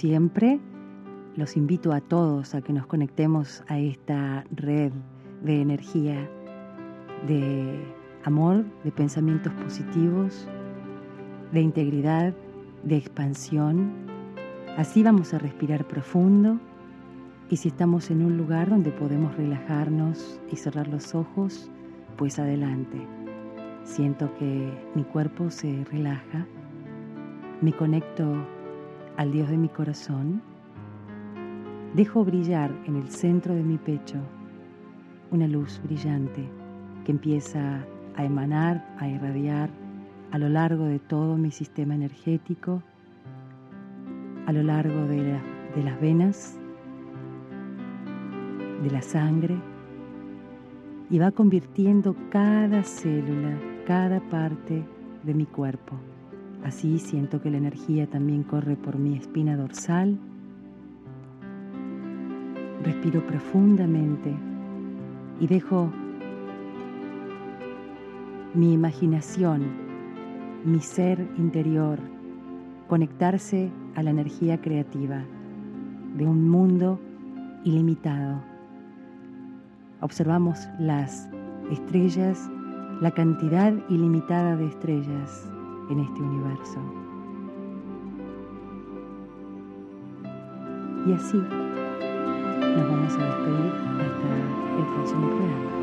siempre, los invito a todos a que nos conectemos a esta red de energía, de amor, de pensamientos positivos, de integridad, de expansión. Así vamos a respirar profundo, y si estamos en un lugar donde podemos relajarnos y cerrar los ojos, pues adelante. Siento que mi cuerpo se relaja, me conecto al Dios de mi corazón, dejo brillar en el centro de mi pecho una luz brillante que empieza a emanar, a irradiar a lo largo de todo mi sistema energético, a lo largo de las venas, de la sangre, y va convirtiendo cada célula, cada parte de mi cuerpo. Así siento que la energía también corre por mi espina dorsal. Respiro profundamente y dejo mi imaginación, mi ser interior, conectarse a la energía creativa de un mundo ilimitado. Observamos las estrellas, la cantidad ilimitada de estrellas en este universo. Y así nos vamos a despedir hasta el próximo programa.